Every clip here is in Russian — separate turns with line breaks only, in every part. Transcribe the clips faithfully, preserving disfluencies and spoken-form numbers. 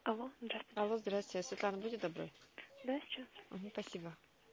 Алло, здравствуйте.
Алло, здравствуйте. Светлана, будьте добры.
Да, сейчас.
Угу, спасибо.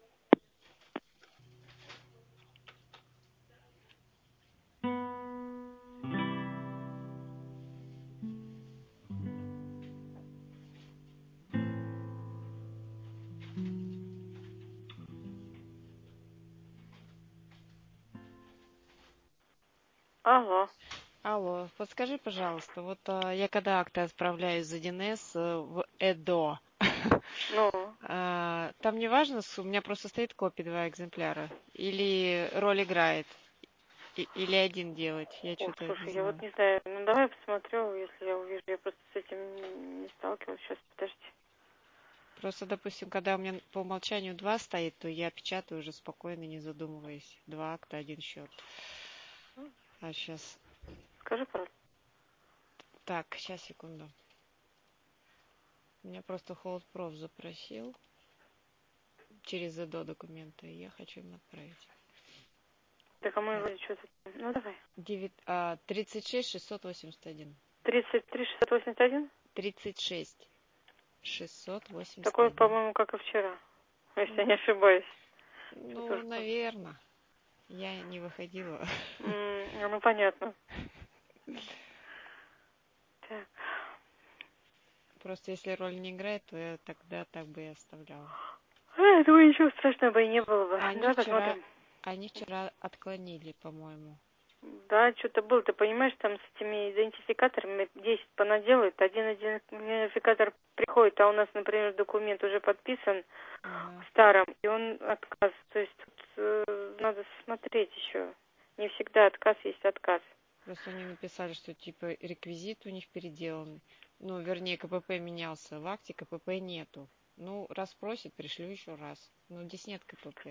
Алло.
Алло, подскажи, пожалуйста, вот а, я когда акты отправляю из один эс э, в ЭДО,
Ну,
а, там не важно, с- у меня просто стоит копия два экземпляра, или роль играет, и- или один делать, я
о,
что-то не
слушай, я вот
знаю.
не знаю. Ну, давай посмотрю, если я увижу. Я просто с этим не сталкивалась. Сейчас, подожди.
Просто, допустим, когда у меня по умолчанию два стоит, то я печатаю уже спокойно, не задумываясь. Два акта, один счет. А сейчас...
Скажи, пожалуйста.
Так, сейчас, секунду. Меня просто Холодпроф запросил через ЭДО документы, и я хочу им отправить.
Да кому его что-то... Ну, давай.
Девять, а, тридцать шесть шестьсот восемьдесят один.
тридцать три шестьсот восемьдесят один?
Тридцать шесть шестьсот восемьдесят
Такой,
один.
по-моему, как и вчера. Если я не ошибаюсь. Что
Ну,
тоже...
наверное. Я не выходила.
М, ну, понятно. Так.
Просто если роль не играет, то я тогда так бы и оставляла.
А, я думаю, ничего страшного бы и не было бы.
А Они
Давай
вчера,
посмотрим.
они вчера отклонили, по-моему.
Да, что-то было, ты понимаешь, там с этими идентификаторами десять понаделают, один идентификатор приходит, а у нас, например, документ уже подписан
Ага.
в старом, и он отказ. То есть тут э, надо смотреть еще. Не всегда отказ есть отказ.
Просто они написали, что типа реквизит у них переделан. Ну, вернее, КПП менялся. В акте КПП нету. Ну, раз просит, пришлю еще раз. Но здесь нет КПП.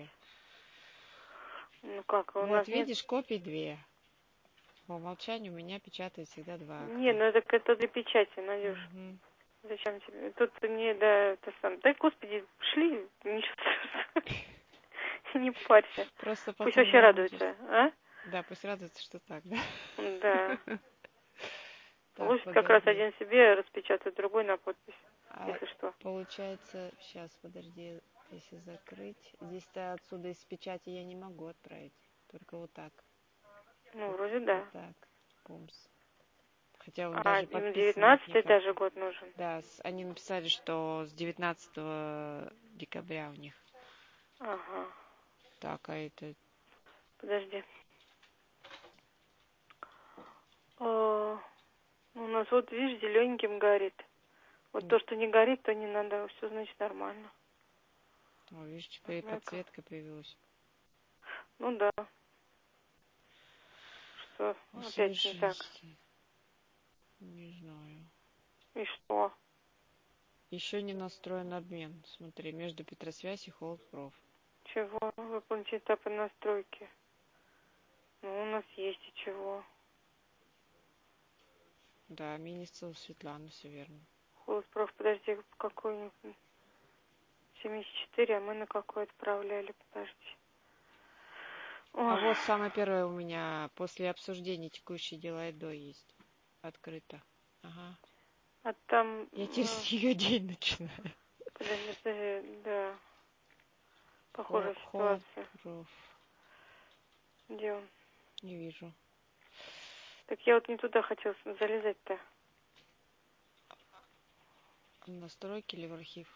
Ну как, у
Вот,
нас нет?
видишь, копий две. По умолчанию у меня печатает всегда два
Не,
акта.
ну это, это для печати, Надюш.
Угу.
Зачем тебе? Тут не, да, это сам. Да, господи, шли, ничего страшного. Не парься.
Просто
Пусть
потом
вообще
забудешь.
радуются, а?
Да, пусть радуется, что так, да?
Да.
Так,
Лучше как раз
подожди.
один себе распечатать, другой на подпись,
А
если что.
получается, сейчас, подожди, если закрыть. Здесь-то отсюда из печати я не могу отправить. Только вот так.
Ну,
Вот,
вроде
вот
да.
так. Пумс. Хотя он
А
даже
им
подписан вот
девятнадцатый
никак.
даже год нужен.
Да, с- они написали, что с девятнадцатого декабря у них.
Ага.
Так, а это...
Подожди. О, у нас вот, видишь, зелененьким горит. Вот то, что не горит, то не надо. Все, значит, нормально.
О, видишь, теперь и
Однако.
подсветка появилась.
Ну да. Что опять не так.
Освежитель. Не знаю.
И что?
Еще не настроен обмен. Смотри, между Петросвязь и Холодпроф.
Чего? Выполните этапы настройки. Ну, у нас есть и чего.
Да, Минисцева Светлана, все верно.
Холоспроф, подожди, какой-нибудь. семьдесят четыре, а мы на какой отправляли, подожди.
А
Ой.
вот самое первое у меня после обсуждения текущие дела и до есть. Открыто. Ага.
А там...
Я через
э,
ее день начинаю.
Подожди, подожди, да.
Хо-
Похожая ситуация.
Холодпроф.
Где он?
Не вижу.
Так я вот не туда хотела залезать-то.
Настройки или в архив?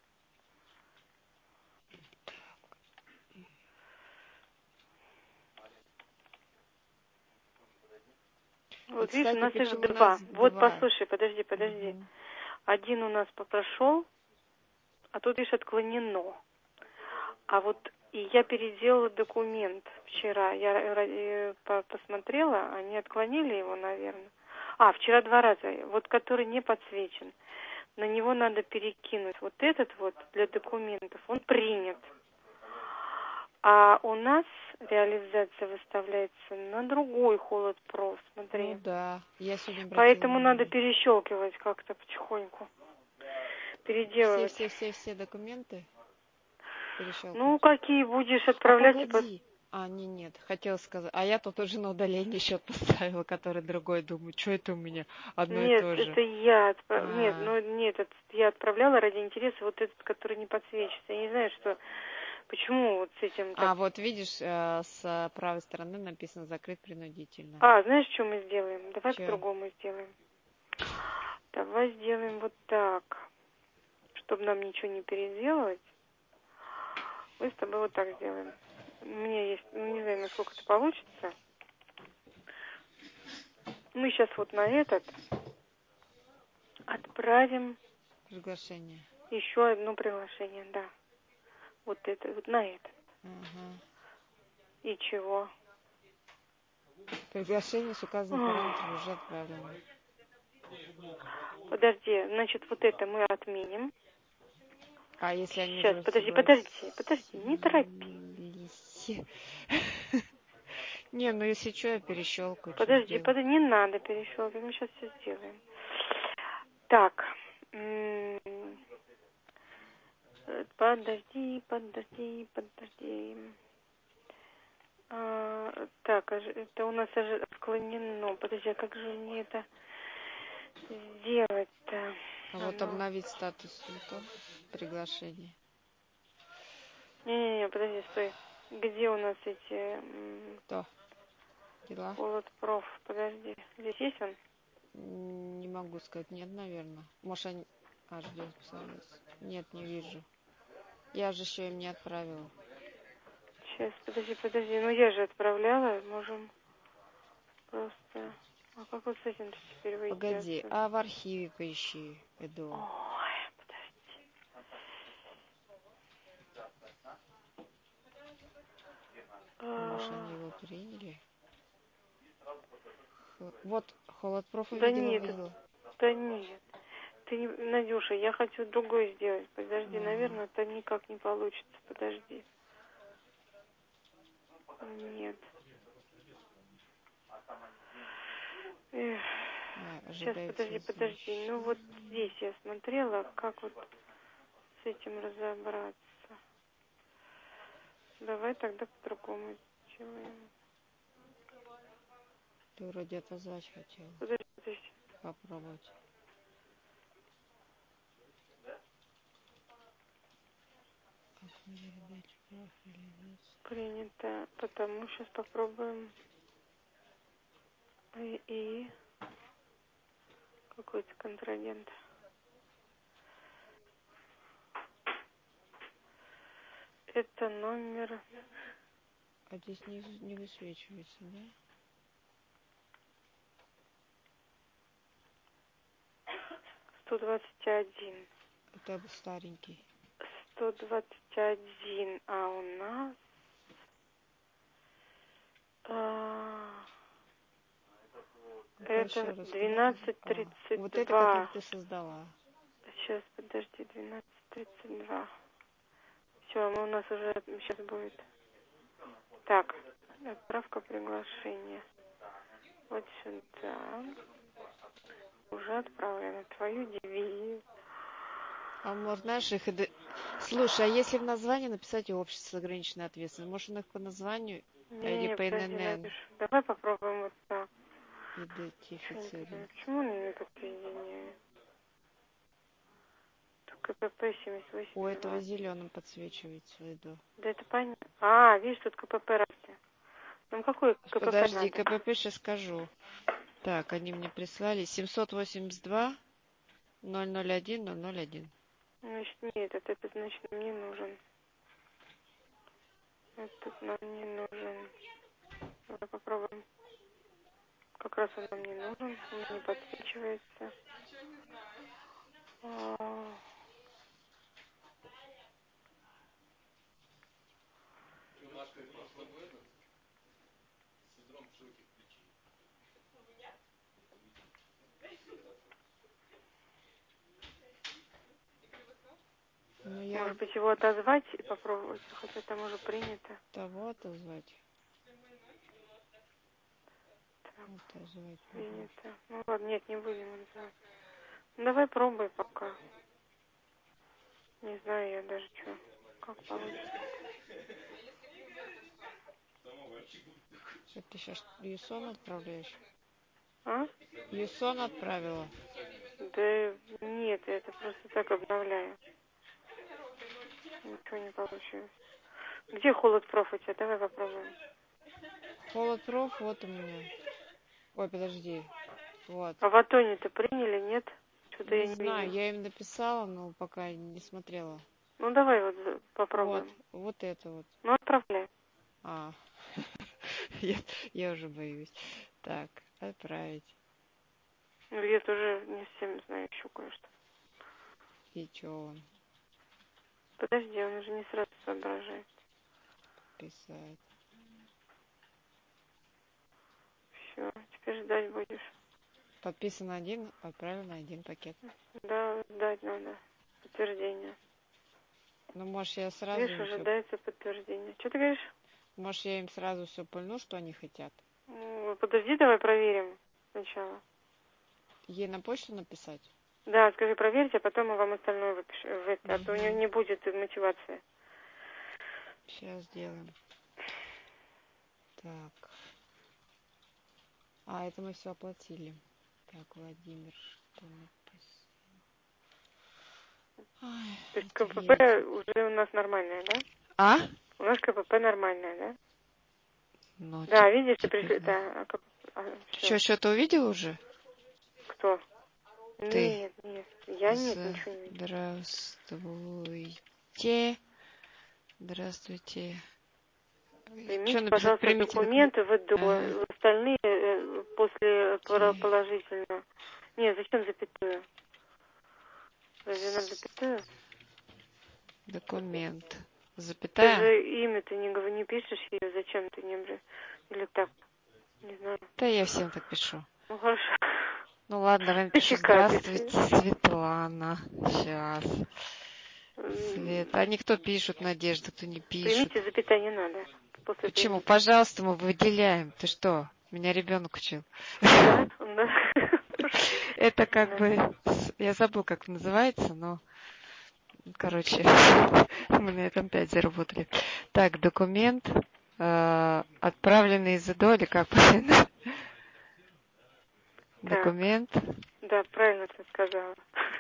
И,
Вот видишь, у
кстати,
нас их
почему у
два.
нас
Вот
два?
послушай, подожди, подожди.
Угу.
Один у нас прошел, а тут, видишь, отклонено. А вот и я переделала документ вчера. Я э, по- посмотрела, они отклонили его, наверное. А, вчера два раза. Вот который не подсвечен. На него надо перекинуть. Вот этот вот для документов, он принят. А у нас реализация выставляется на другой Холодпроф,
Ну
смотри.
да, я сегодня обратила
Поэтому надо
внимание.
перещелкивать как-то потихоньку. Переделывать.
Все-все-все-все документы
Ну,
перещелкнуть.
какие будешь
А
отправлять и под...
погоди, А, не, нет, хотела сказать. А я тут уже на удаление счет поставила, который другой. Думаю, что это у меня одно и
Нет,
то же.
это я отправ... Нет,
А,
ну нет, это я отправляла ради интереса вот этот, который не подсвечивается. Я не знаю, что... Почему вот с этим так...
а вот видишь, э, с правой стороны написано закрыть принудительно.
А, знаешь, что мы сделаем? Давай
Че?
по-другому сделаем. Давай сделаем вот так. Чтобы нам ничего не переделывать. Мы с тобой вот так сделаем. У меня есть... Ну, не знаю, насколько это получится. Мы сейчас вот на этот отправим
Приглашение.
еще одно приглашение, да. Вот это, вот на это.
Ага.
И чего?
Приглашение с указанным параметром уже отправлено.
Подожди, значит, вот это мы отменим.
А если они
Сейчас,
уже
подожди,
согласились?
подожди, подожди, не торопи.
Не, ну если что, я перещелкаю, что
Подожди,
сделаю.
подожди, не надо перещелкивать, мы сейчас все сделаем. Так, м, э, подожди, подожди, подожди. А, так, а же- это у нас ожи- отклонено. Подожди, а как же мне это сделать-то?
А вот
Оно...
обновить статус не то приглашение.
Не-не-не, подожди, стой. Где у нас эти... м,
То. Дела?
Холод проф, подожди. Здесь есть он?
М, Не могу сказать. Нет, наверное. Может, они... А, ждет, писалось. Нет, не вижу. Я же еще им не отправила.
Сейчас, подожди, подожди. Ну я же отправляла. Можем просто... А как вот с этим теперь выйти
Погоди,
отсюда?
а в архиве поищи, Эду.
Ой, подожди.
Может,
А,
они его приняли? Х- Вот, холодпрофа
да
видела,
нет,
видела.
да нет. Ты не... Надюша, я хочу другой сделать. Подожди,
Ага.
наверное, это никак не получится. Подожди. Нет. Эх.
А,
Сейчас,
ожидает
подожди, подожди. Ну
следующий.
вот здесь я смотрела, как вот с этим разобраться. Давай тогда по-другому сделаем.
Ты вроде отозвать хотел.
Подожди, подожди.
Попробовать. Как мне передача профилизации?
Принято. Потому сейчас попробуем. И, и какой-то контрагент. Это номер
А здесь не, не высвечивается, да?
сто двадцать один.
Это старенький.
сто двадцать один. А у нас... а,
Ну-ка еще
это
раз. Куда ты?
двенадцать
А,
тридцать
вот это, который
два.
ты создала.
Сейчас, подожди, двенадцать тридцать два. Все, мы у нас уже сейчас будет. Так, отправка приглашения. Вот сюда. Уже отправлено. Твою дивизию.
А может, знаешь, их... и д- Слушай, а если в названии написать общество с ограниченной ответственностью, может, он их по названию или
Не-не-не,
по
подожди,
ННН
Надюш. Давай попробуем вот так. Чё не
идентифицируем?
понимаю, почему он не подсоединяет? КПП семьдесят
У
восемь
этого
два.
зеленым подсвечивается, иду.
Да это понятно. А, видишь, тут КПП разные. Нам какой КПП
Подожди,
надо?
КПП сейчас скажу. Так, они мне прислали семьсот восемьдесят два ноль ноль один ноль ноль один.
Значит, нет, это, это значит нам не нужен. Этот нам не нужен. Давай попробуем. Как раз он нам не нужен. Он не подсвечивается. А,
Ну, я
может быть, его отозвать и попробовать, хотя там уже принято.
того отозвать.
Так,
Отозвать попробую.
принято. Ну ладно, нет, не будем отзывать. Ну, давай пробуй пока. Не знаю я даже что. Как получится.
Это ты сейчас Юсон отправляешь?
А?
Юсон отправила?
Да нет, я это просто так обновляю. Ничего не получилось. Где холод проф у тебя? Давай попробуем.
Холод проф, вот у меня. Ой, подожди. Вот.
А в Атоне-то приняли, нет? Что-то
Не
я не
знаю,
видела.
я им написала, но пока не смотрела.
Ну давай вот
Вот,
попробуем.
вот это вот.
Ну отправляй.
А, я, я уже боюсь. Так, отправить.
Ну я тоже не всем знаю еще кое-что.
И чё он?
Подожди, он уже не сразу соображает.
Писать.
Все, теперь ждать будешь.
Подписан на один, отправил на один пакет.
Да, ждать надо. Подтверждение.
Ну, может, я сразу
Видишь,
им все...
ожидается подтверждение. Что ты говоришь?
Может, я им сразу все пыльну, что они хотят?
Ну, подожди, давай проверим сначала.
Ей на почту написать?
Да, скажи, проверьте, а потом мы вам остальное выпишем. В это, а то у нее
Угу.
не будет мотивации.
Сейчас сделаем. Так. А, это мы все оплатили. Так, Владимир, что написал? Ай,
То есть КПП
ответить.
уже у нас нормальное, да?
А?
У нас КПП нормальное, да?
Ну,
Да,
теп-
видишь, ты
теперь
пришли...
да.
Да, а, как- а,
Ты что,
все.
что-то увидел уже?
Кто?
Ты.
Нет, нет, я нет, ничего не видела.
Здравствуйте. Здравствуйте. Что
Примите,
написать?
пожалуйста,
Примите документ.
документы в
Ага.
ЭДО. Остальные э, после пора-
Те-
положительно. Нет, зачем запятую? Разве надо запятую?
Документ.
Ты
Запятая?
же имя ты не, гов- не пишешь ее, зачем ты не бре- или так, не знаю.
Да я всем так пишу.
Ну хорошо.
Ну ладно, давай напишу.
Пищика
Здравствуйте,
пиши.
Светлана. Сейчас.
М,
Свет. А никто пишет, Надежда, кто не пишет.
Примите, запятая не надо. После
Почему?
примите.
Пожалуйста, мы выделяем. Ты что? Меня ребенок учил.
Да? Да.
Это как
Да.
бы... Я забыл, как называется, но... Короче, мы на этом опять заработали. Так, документ, э, отправленный из ИДО, или как правильно?
Так.
Документ.
Да, правильно ты сказала.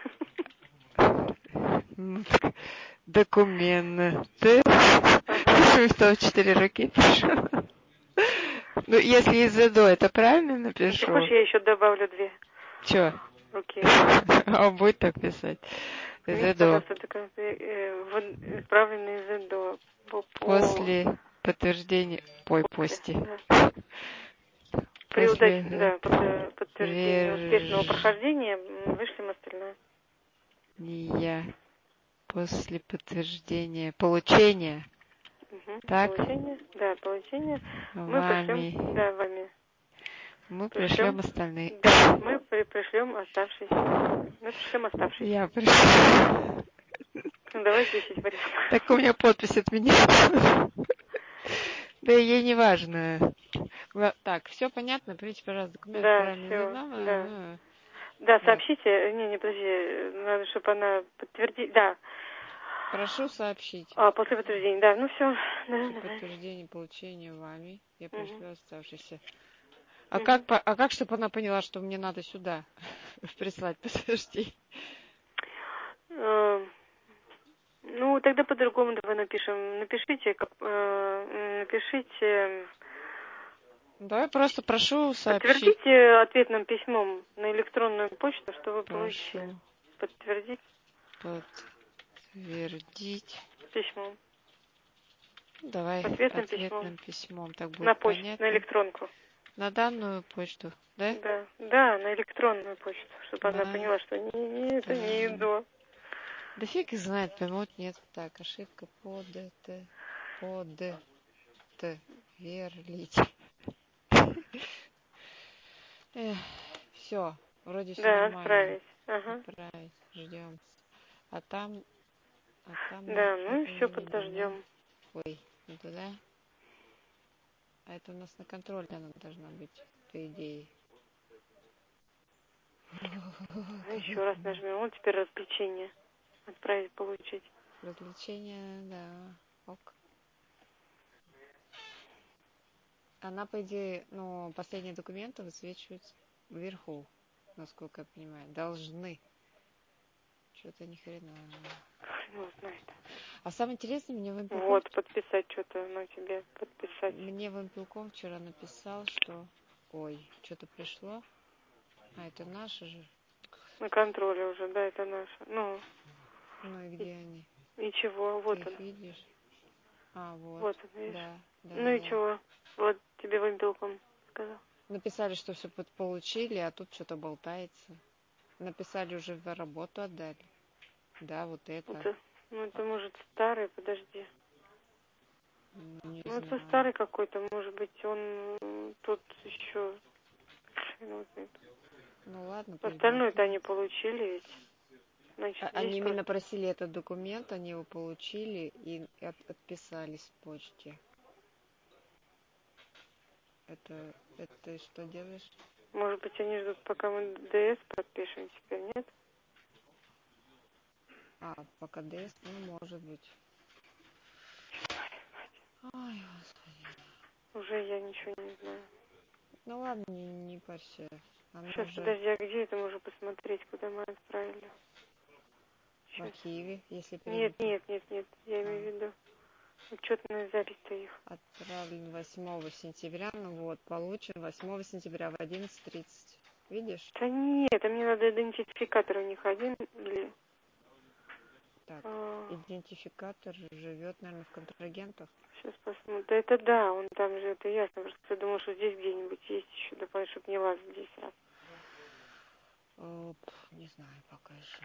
Документы.
Ага.
Что, в четыре руки пишу? Ну, если из ИДО, это правильно
Ну, ты
напишу?
хочешь, я еще добавлю две?
Чё?
Окей.
А он будет так писать? Из
Примите,
ИДО.
пожалуйста, документы, э, в- отправленные из ЭДО. По, по...
После подтверждения... Ой,
После,
пости.
да. При
После
удачном, да, под- подтверждении успешного
подтверждения
прохождения м, вышлем остальное.
после подтверждения получения,
Угу.
так,
Получение, да, получение. Мы пришлем,
вами,
да, вами.
мы пришлем
Пришлем,
остальные.
да, мы при, пришлем оставшиеся. Мы пришлем оставшиеся.
Я пришла.
Ну, давай десять вариантов.
Так у меня подпись от меня. Да ей не важно. Так, все понятно? Примите, пожалуйста, документ
Да,
правильно
все, да.
задан.
Да,
Так,
сообщите, не, не, подожди, надо, чтобы она подтвердила, да,
прошу сообщить.
а, после подтверждения, да, ну все, да,
При
давай.
подтверждении получения вами я
Угу.
пришлю оставшийся. А как,
Угу.
по- а как, чтобы она поняла, что мне надо сюда прислать подтверждение?
Э, Ну, тогда по-другому давай напишем. Напишите, как, э, напишите,
Давай просто прошу сообщить.
подтвердите ответным письмом на электронную почту, что вы получили.
Прошу
Подтвердить
подтвердить.
письмом.
Ну, давай
Ответным письмом.
ответным письмом, так будет
На почту, на
понятно.
электронку.
На данную почту, да?
Да, да, на электронную почту, чтобы она
На
поняла, что не, не, это не
данную.
ИДО.
Да фиг их знает, поймут, нет. Так, ошибка под это, под верлить. Все, вроде все
Да,
нормально.
отправить. Ага.
Отправить, ждем. А там, а там на
Да, ну и
это
все,
мы не идем, да?
подождем.
Ой, не туда. А это у нас на контроле она должна быть, по идее.
Ну, еще раз нажмем. Вот теперь развлечение. Отправить, получить.
Развлечения, да. Ок. Она, по идее, ну, последние документы высвечиваются вверху, насколько я понимаю. Должны. Что-то ни хрена.
Ну, знает.
А самое интересное, мне Вимпелком...
Вот, подписать что-то на тебе, подписать.
Мне Вимпелком вчера написал, что... Ой, что-то пришло. А, это наши же.
На контроле уже, да, это наше. Ну.
Ну и где и, они?
И чего? Вот
Ты
он.
их видишь? А, вот.
Вот он, видишь?
Да, да,
ну
да,
и
да.
чего? Вот тебе Вимпелком сказал.
Написали, что все получили, а тут что-то болтается. Написали, уже в работу отдали. Да, вот это.
это ну, это может старый, подожди.
Не
ну,
знаю.
это старый какой-то, может быть, он тут еще...
Ну, ладно.
Остальное-то они получили ведь. Значит,
а,
здесь
они
просто...
именно просили этот документ, они его получили и от, отписались в почте. Это, это ты что делаешь?
Может быть, они ждут, пока мы ДС подпишем теперь, нет?
А, пока ДС, ну, может быть. Ой, Господи.
Уже я ничего не знаю.
Ну ладно, не, не парься. Она
Сейчас,
уже...
подожди, а где это можно посмотреть, куда мы отправили?
В архиве, если
Нет,
перейти.
нет, нет, нет, я имею в виду. Учетная запись-то их.
Отправлен восьмого сентября, ну вот, получен восьмого сентября в одиннадцать тридцать. Видишь?
Да нет, а мне надо идентификатор у них один или...
Так,
А,
идентификатор живет, наверное, в контрагентах.
сейчас посмотрим. Да это да, он там же, это ясно. Просто я думала, что здесь где-нибудь есть еще, да, чтобы не лазить здесь раз.
О, не знаю пока еще.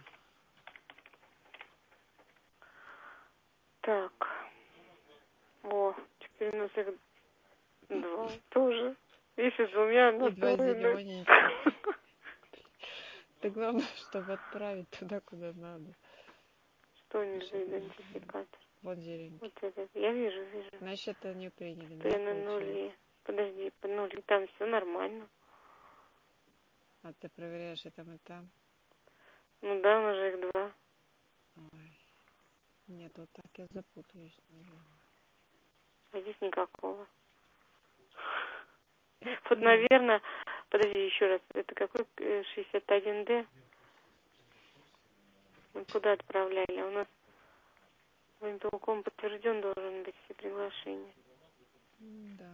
Так. О, теперь у нас их два тоже. Если с двумя
И два
настроены.
зелененьких. Да главное, чтобы отправить туда, куда надо.
Что у них за идентификатор?
Вот зелененький.
Вот этот. Я вижу, вижу.
Значит, это не приняли, да,
П на
получается?
нули. Подожди, по нули. Там все нормально.
А ты проверяешь и там, и там?
Ну да, у нас же их два.
Ой. Нет, вот так я запутаюсь, наверное.
А здесь никакого. Вот, наверное, подожди еще раз. Это какой шестьдесят один дэ? Мы куда отправляли? У нас военполком подтвержден должен быть все приглашения.
Да.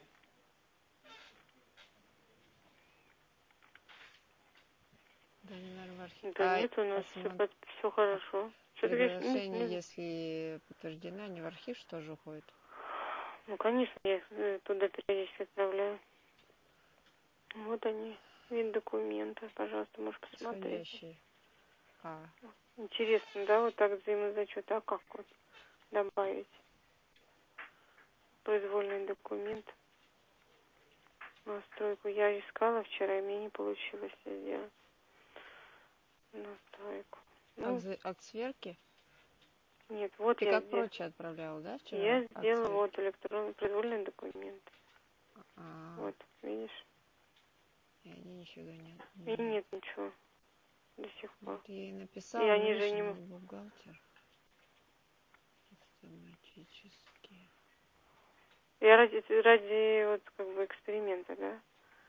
Да, наверное, в архив...
Да
а,
нет, у нас
посмотри.
все, под... все хорошо. Что ты говоришь?
Приглашение,
Не, не...
если подтверждено, они в архив что же уходят?
Ну, конечно, я их туда периодически отправляю. Вот они. Вид документа. Пожалуйста, можешь посмотреть.
Исходящие. А.
Интересно, да, вот так взаимозачет. А как вот добавить? Произвольный документ. Настройку. Я искала вчера, и мне не получилось сделать. Настройку. Ну,
Акт, акт сверки?
нет, вот
Ты
я
как
сделала.
прочее отправляла, да, вчера?
Я
акт
сделала
сверки?
вот электронный произвольный документ.
А.
Вот, видишь?
И они нифига нет.
И нет ничего до сих пор.
Вот я ей
И
написала,
они
но
же
видишь,
не...
она бухгалтер. Автоматически.
Я ради, ради вот как бы эксперимента, да?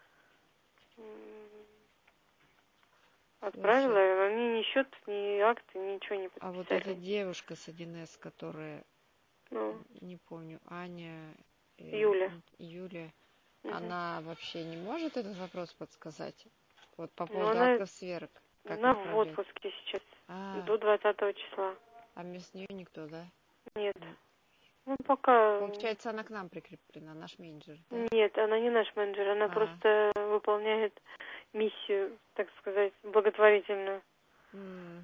Отправила,
Слушай,
и они ни счет, ни акты, ничего не подписали.
а вот эта девушка с один эс, которая,
Ну,
не помню, Аня, э,
Юля.
Юля,
Угу.
она вообще не может этот вопрос подсказать? Вот по
Но
поводу
она,
актов сверок. Как
она в
отправлять?
отпуске сейчас.
А,
До двадцатого числа.
а вместо нее никто, да?
Нет. Ну, пока...
Получается, она к нам прикреплена, наш менеджер, да?
Нет, она не наш менеджер. Она
А.
просто выполняет миссию, так сказать, благотворительную.
М.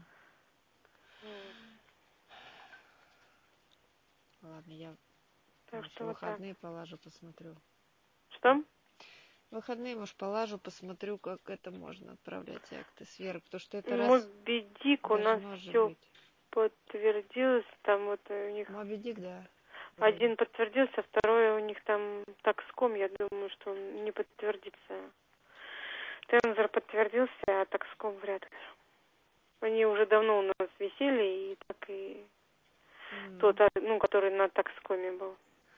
Ладно, я
Так
может,
что
в
вот так.
выходные положу, посмотрю.
Что?
В выходные, может, положу, посмотрю, как это можно отправлять акты сверх, потому что это раз
Моби Дик у нас
должно же
все
быть.
подтвердилось. Там вот у них...
Моби Дик, да.
Один подтвердился, второй у них там такском, я думаю, что он не подтвердится. Тензор подтвердился, а такском вряд ли. Они уже давно у нас висели, и так и
Mm.
тот, ну, который на такскоме был.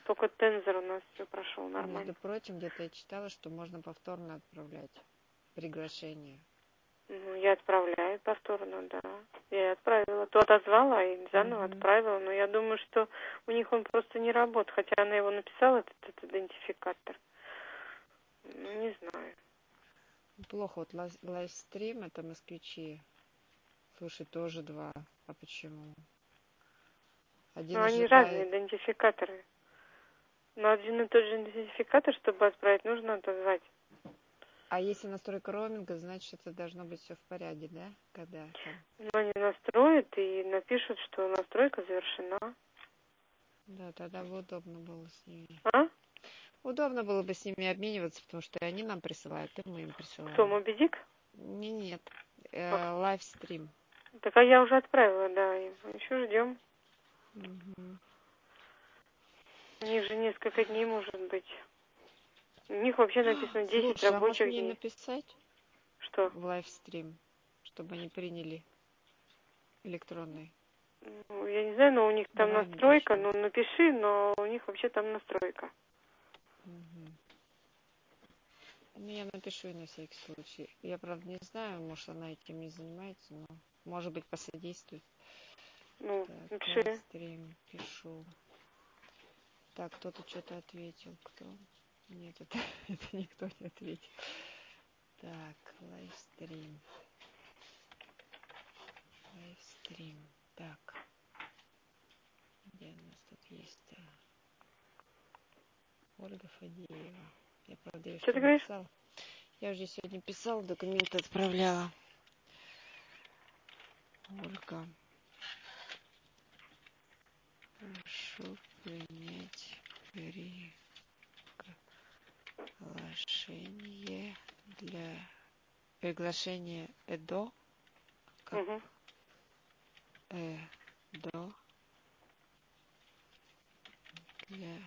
Только тензор у нас все прошел нормально.
Между прочим, где-то я читала, что можно повторно отправлять приглашение.
Ну, я отправляю повторно, да. Я отправила. То отозвала и заново
Мгм.
отправила. Но я думаю, что у них он просто не работает. Хотя она его написала, этот, этот идентификатор. Ну, не знаю.
Плохо. Вот лайв- лайвстрим, это москвичи. Слушай, тоже два. А почему? Один
Но они разные
ожидает.
идентификаторы. Но один и тот же идентификатор, чтобы отправить, нужно отозвать.
А если настройка роуминга, значит, это должно быть все в порядке, да? Когда там...
Но они настроят и напишут, что настройка завершена.
Да, тогда бы удобно было с ними.
А?
Удобно было бы с ними обмениваться, потому что и они нам присылают, и мы им
Кто,
присылаем.
Мобидик?
Не, нет.
Как?
Э, лайвстрим.
Так а я уже отправила, да. Еще ждем.
Мгм.
У них же несколько дней может быть. У них вообще написано десять
Слушай, а может
рабочих
мне
дней.
написать
Что?
в лайвстрим, чтобы они приняли электронный?
Ну, я не знаю, но у них там
Давай
настройка.
напишем.
Ну, напиши, но у них вообще там настройка.
Мгм. Ну, я напишу и на всякий случай. Я, правда, не знаю, может, она этим не занимается, но, может быть, посодействует.
Ну,
Так,
напиши.
лайвстрим, пишу. Так, кто-то что-то ответил. Кто? Нет, это, это никто не ответил. Так, лайвстрим. Лайвстрим. Так, где у нас тут есть? а, Ольга Фадеева. Я, правда, ее
Что ты
сегодня
говоришь?
писала. Я уже сегодня писала, документы отправляла. Ольга, прошу принять приглашение для приглашения ЭДО. Как
Угу.
ЭДО для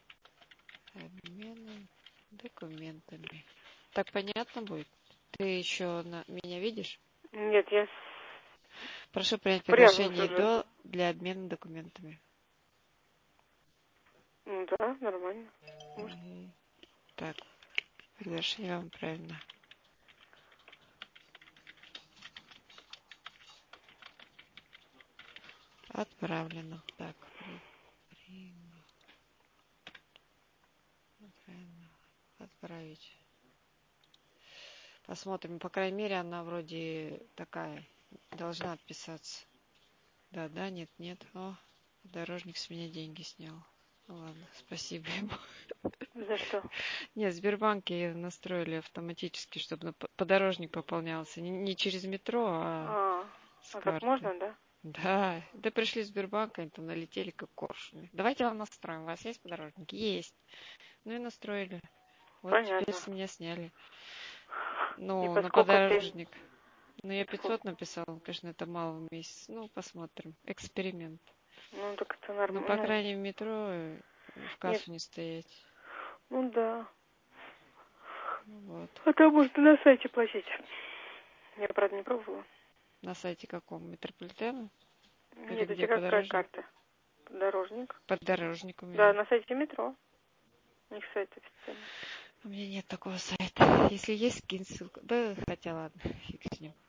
обмена документами. Так понятно будет? Ты еще на меня видишь?
Нет, я
Прошу принять
спряталась
приглашение
уже.
ЭДО для обмена документами.
Ну да, нормально. Может.
Мгм. Так, приглашение вам правильно. Отправлено. Так, при, при- отправлено. Отправить. Посмотрим. По крайней мере, она вроде такая. Должна отписаться. Да, да, нет, нет. О, дорожник с меня деньги снял. Ну ладно, спасибо ему.
За что?
Нет, в Сбербанке настроили автоматически, чтобы на п- подорожник пополнялся. Не, не через метро, а
А,
с
а так
карты.
можно, да?
Да, да пришли в Сбербанк, они там налетели как коршуны. Давайте вам настроим. У вас есть подорожник? Есть. Ну и настроили. Вот теперь
Понятно.
с меня сняли.
И
Ну,
по
на
сколько ты?
подорожник. Ну, я пятьсот написал. Конечно, это мало в месяц. Ну, посмотрим. Эксперимент.
Ну, так это
Ну, по
нормально.
крайней мере, в метро э, в
Нет,
кассу не стоять.
ну да.
Ну, вот.
А там можно на сайте платить. Я, правда, не пробовала.
На сайте каком? Метрополитена? Или
Нет, у
где
тебя какая
подорожник?
карта? Подорожник.
Подорожник у
Да,
меня.
на сайте метро. У них сайт официальный.
У меня нет такого сайта. Если есть, кинь ссылку. Да, хотя ладно, фиг с ним.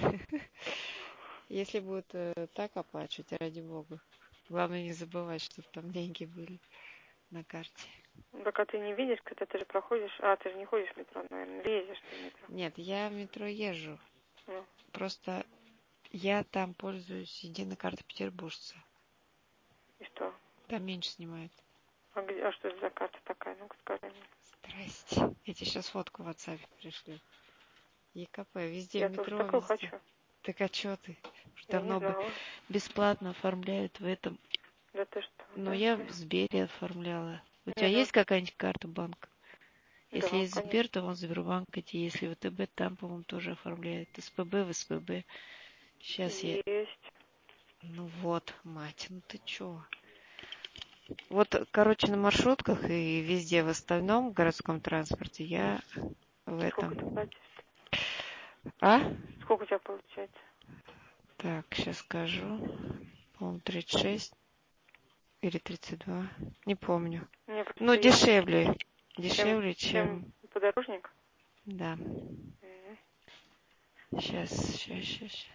Если будет э, так оплачивать, ради бога. Главное не забывать, чтобы там деньги были на карте.
Ну, так а ты не видишь, когда ты же проходишь... А, ты же не ходишь в метро, наверное. Или ездишь ты в метро.
Нет, я в метро езжу.
Ну,
Просто я там пользуюсь единой картой петербуржца.
и что?
Там меньше снимает.
А, где, а что это за карта такая? Ну-ка скажи мне.
Здрасте. Я тебе сейчас фотку в WhatsApp пришлю. ЕКП, везде,
Я тоже
метро,
такую
везде.
хочу.
Так а чё ты? Уж
Я не
давно бы
знала.
бесплатно оформляют в этом.
Да ты что,
Но
да?
я в Сбере оформляла. У тебя
Не, ну,
есть какая-нибудь карта банка? Если
да,
есть Сбер,
конечно.
то вон Сбербанк идти. Если ВТБ, там, по-моему, тоже оформляют. СПБ, в СПБ. Сейчас я...
Есть.
Ну вот, мать, ну ты чё? Вот, короче, на маршрутках и везде в остальном в городском транспорте я в
Сколько ты
этом...
платишь?
А?
Сколько у тебя получается?
Так, сейчас скажу. По-моему, тридцать шесть. Или тридцать два. Не помню.
Мне
Ну,
кажется,
дешевле.
чем,
Дешевле,
чем
чем...
подорожник.
Да.
Мгм.
Сейчас, сейчас, сейчас.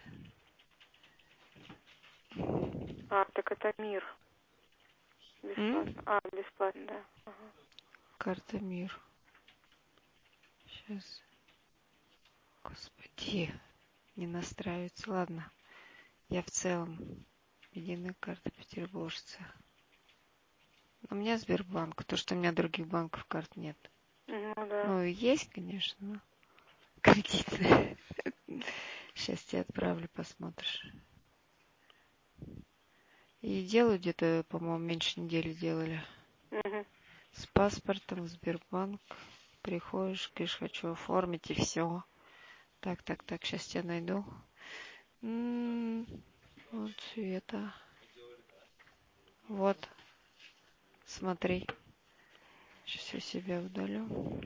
А, так это мир.
М?
Бесплатно. А, бесплатно, да. Ага.
Карта мир. Сейчас. Господи. Не настраивается. Ладно. Я в целом. Единая карта петербуржца. У меня Сбербанк. То, что у меня других банков карт нет.
Ну да.
Ну, есть, конечно, но кредитные. Сейчас тебе отправлю, посмотришь. И делаю где-то, по-моему, меньше недели делали.
Угу.
С паспортом в Сбербанк. Приходишь, говоришь, хочу оформить, и все. Так, так, так, сейчас тебя найду. М-м, вот Света. Вот. Смотри. Сейчас я себя удалю.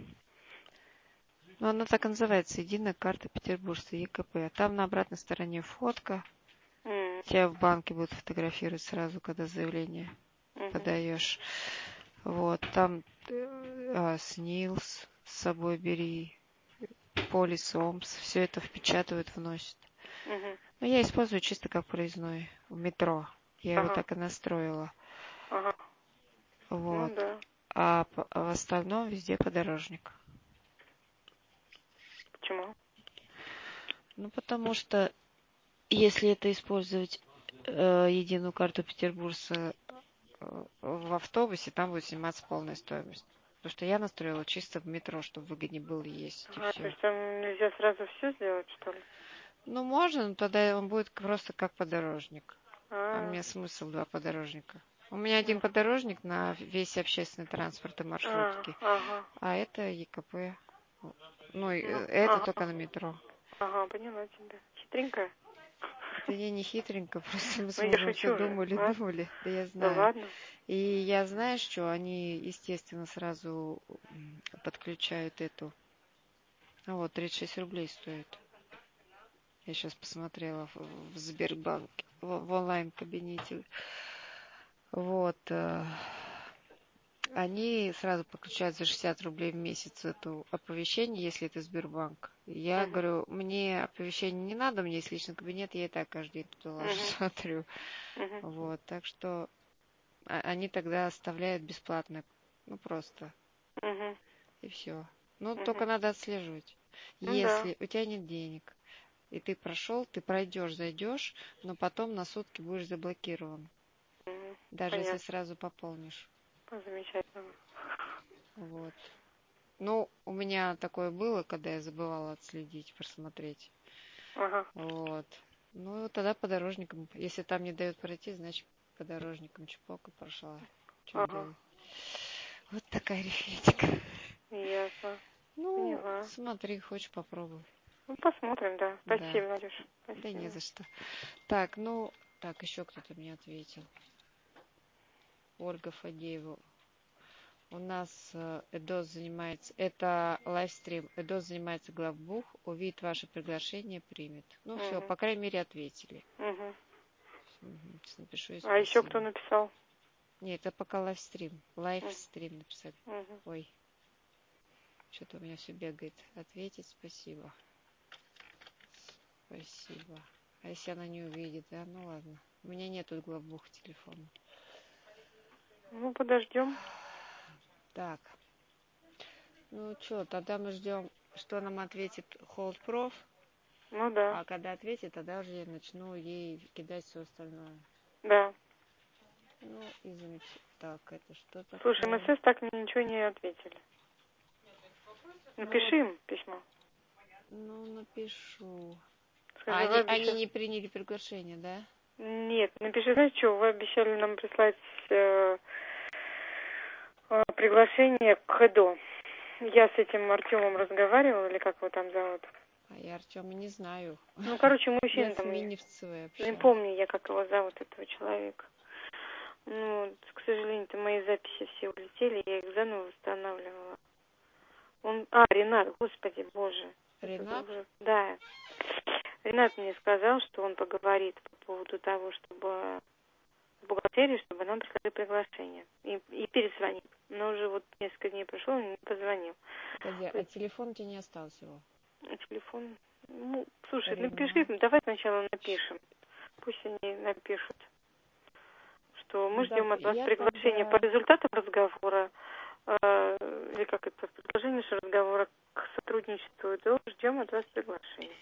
Ну, она так и называется. Единая карта петербуржца, ЕКП. А там на обратной стороне фотка.
Угу.
Тебя в банке будут фотографировать сразу, когда заявление
Угу.
подаешь. Вот. Там а, СНИЛС с собой бери. Полис, ОМС. Все это впечатывают, вносят.
Угу.
Но я использую чисто как проездной в метро. Я его
Ага.
так и настроила.
Ага.
Вот.
Ну да.
А, по- а в остальном везде подорожник.
Почему?
Ну, потому что если это использовать э, единую карту петербуржца э, в автобусе, там будет сниматься полная стоимость. Потому что я настроила чисто в метро, чтобы выгоднее было ездить, и
Ага, то
все.
есть там нельзя сразу все сделать, что ли?
Ну, можно, но тогда он будет просто как подорожник. А
А,
мне смысл два подорожника. У меня один
м.
подорожник на весь общественный транспорт и
А,
маршрутки,
ага.
а это ЕКП. Ну, и,
Ну,
э, это
ага.
только на метро.
Ага, поняла тебя. Хитренькая.
Это я не хитренько, просто мы с
Ну, я
мужем все
шучу же.
думали,
Ладно.
думали, да я
Да
знаю.
ладно.
И я знаю, что они, естественно, сразу м, подключают эту. А вот, тридцать шесть рублей стоит. Я сейчас посмотрела в, в Сбербанке, в, в онлайн-кабинете. Вот. э, Они сразу подключают за шестьдесят рублей в месяц это оповещение, если это Сбербанк. Я
Угу.
говорю, мне оповещение не надо, мне есть личный кабинет, я и так каждый день туда ложу,
Угу.
смотрю.
Угу.
Вот, так что а- они тогда оставляют бесплатно, ну просто,
Угу.
и все. Ну, только
Угу.
надо отслеживать.
Ну да.
Если у тебя нет денег, и ты прошел, ты пройдешь, зайдешь, но потом на сутки будешь заблокирован,
Угу.
даже если
Понятно.
сразу пополнишь.
Замечательно.
Вот. Ну, у меня такое было, когда я забывала отследить, просмотреть.
Ага.
Вот. Ну, тогда подорожником. Если там не дают пройти, значит, подорожником чпок и прошла. Что
Ага.
делать? Вот такая арифметика.
Ясно.
Ну,
Поняла.
смотри, хочешь, попробуй.
Ну, посмотрим, да.
Да.
Спасибо, Надюш.
Да не
Спасибо.
за что. Так, ну, так, еще кто-то мне ответил. Ольга Фадеева. У нас э, Эдос занимается, это лайвстрим, Эдос занимается главбух, увидит ваше приглашение, примет. Ну все,
Угу.
по крайней мере ответили.
Угу.
Мгм, сейчас напишу и
А еще кто
спасибо.
написал?
Нет, это пока лайвстрим.
Угу.
Лайвстрим написали.
Угу.
Ой, что-то у меня все бегает. Ответить, спасибо. Спасибо. А если она не увидит, да? Ну ладно. У меня нету главбуха телефона.
Ну, подождем.
Так. Ну что, тогда мы ждем, что нам ответит Холдпроф.
Ну да.
А когда ответит, тогда уже я начну ей кидать все остальное.
Да.
Ну, извините. Так, это что
Слушай,
такое?
МСС так ничего не ответили.
Ну вот,
Напиши им письмо.
ну напишу. А
Скажи, вы
они, они
обещали...
не приняли приглашение, да?
Нет, напиши, знаете что, вы обещали нам прислать э, э, приглашение к ХЭДО. Я с этим Артемом разговаривала, или как его там зовут?
А я Артема не знаю.
Ну, короче,
Я
мужчина
с
там, не
Миневцевой
не
общаюсь.
помню я, как его зовут, этого человека. Ну, вот, к сожалению-то мои записи все улетели, я их заново восстанавливала. Он, а, Ренат, господи, боже. Это
Ренат?
уже, да. Ренат мне сказал, что он поговорит по поводу того, чтобы в бухгалтерии бухгалтерии, чтобы нам прислали приглашение и, и перезвонить. Но уже вот несколько дней прошло, он не позвонил.
Погоди, а телефон у тебя не остался его?
Телефон. Ну, слушай,
Время.
напиши, давай сначала напишем. Пусть они напишут, что мы
Ну,
ждем
так,
от вас
я
приглашения
тогда...
по результатам разговора, э, или как это, предложение нашего разговора к сотрудничеству, то ждем от вас приглашения.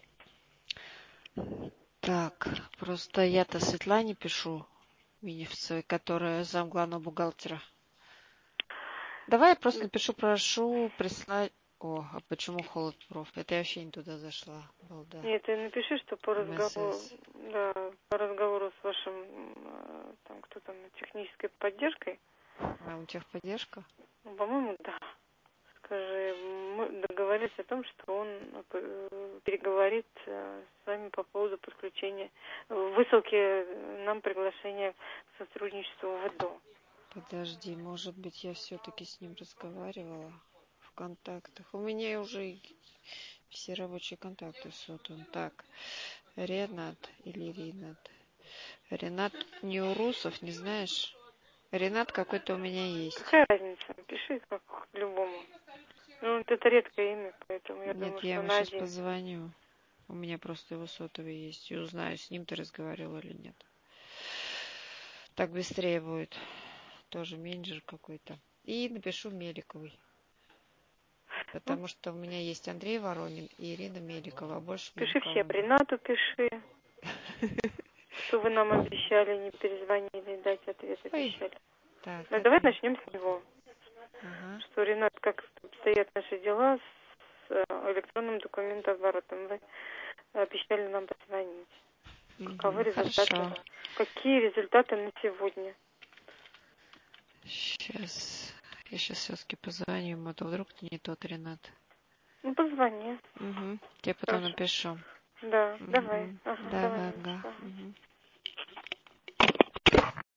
Так, просто я-то Светлане пишу, Миневцевой, которая зам главного бухгалтера. Давай я просто напишу, прошу прислать... О, а почему холод проф? Это я вообще не туда зашла, балда.
Нет, ты напиши, что по разговору,
МСС.
да, по разговору с вашим, э, там, кто там, технической поддержкой.
А у техподдержка?
Ну, по-моему, да. Скажи, мы договорились о том, что он э, переговорит э, с вами по поводу подключения, высылки нам приглашения к сотрудничеству в ВДО.
Подожди, может быть, я все-таки с ним разговаривала в контактах. У меня уже все рабочие контакты созданы. Так, Ренат или Ринат? Ренат Неурусов, не знаешь? Ренат какой-то у меня есть.
Какая разница? Пиши как любому. Ну, это редкое имя, поэтому я
Нет,
думаю,
я
что
ему
на
сейчас
один.
позвоню. У меня просто его сотовый есть. И узнаю, с ним ты разговаривал или нет. Так быстрее будет. Тоже менеджер какой-то. И напишу Меликовой.
Ну,
Потому что у меня есть Андрей Воронин и Ирина Меликова. А больше мне
пиши
никого
всем.
нет.
Ренату пиши. Что вы нам обещали, не перезвонили, дать ответ
Ой.
обещали.
Так,
Ну, давай
опять.
начнем с него.
Ага.
Что, Ренат, как обстоят наши дела с э, электронным документооборотом? Вы обещали нам позвонить. Каковы
Угу,
результаты?
хорошо.
Какие результаты на сегодня?
Сейчас. Я сейчас все-таки позвоню ему, а то вдруг ты не тот, Ренат.
Ну, позвони.
Угу. Тебе потом
Хорошо.
напишу.
Да,
Угу.
давай. Ага,
Давай,
давай.
ага.